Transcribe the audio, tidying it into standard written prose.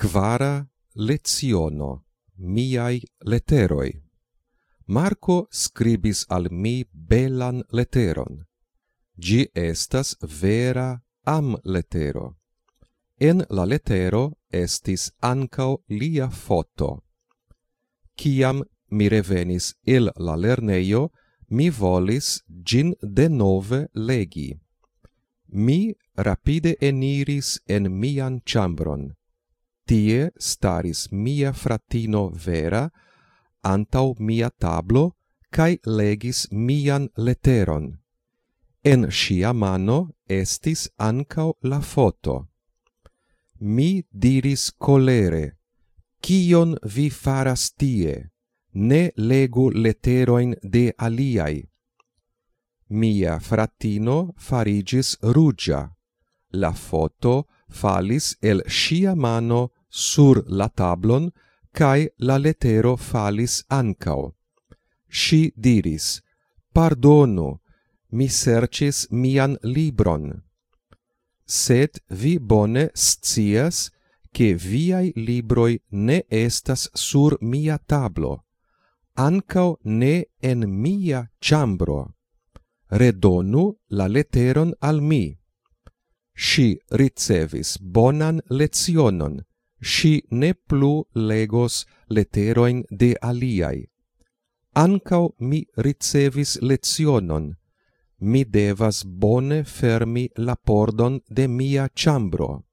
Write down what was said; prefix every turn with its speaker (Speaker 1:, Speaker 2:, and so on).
Speaker 1: Quara leciono, miai letteroi. Marco scribis al mi belan letteron. Gi estas vera lettero. En la lettero estis ancao lia foto. Ciam mi revenis il la lerneio, mi volis gin denove legi. Mi rapide eniris en mian chambron. Tie staris mia fratino Vera antau mia tablo cae legis mian letteron. En sia mano estis ancau la foto. Mi diris colere, "Cion vi faras tie? Ne legu letteroin de aliai." Mia fratino farigis rugia. La foto falis el sia mano sur la tablon, cae la lettero falis ancao. Si diris, "Pardonu, mi sercis mian libron." Sed vi bone scias che viai libroi ne estas sur mia tablo, ancao ne en mia chambro. Redonu la letteron al mi. Si ricevis bonan lecionon, si ne plu legos letteroin de aliai. Ancao mi ricevis lecionon, mi devas bone fermi la pordon de mia chambro.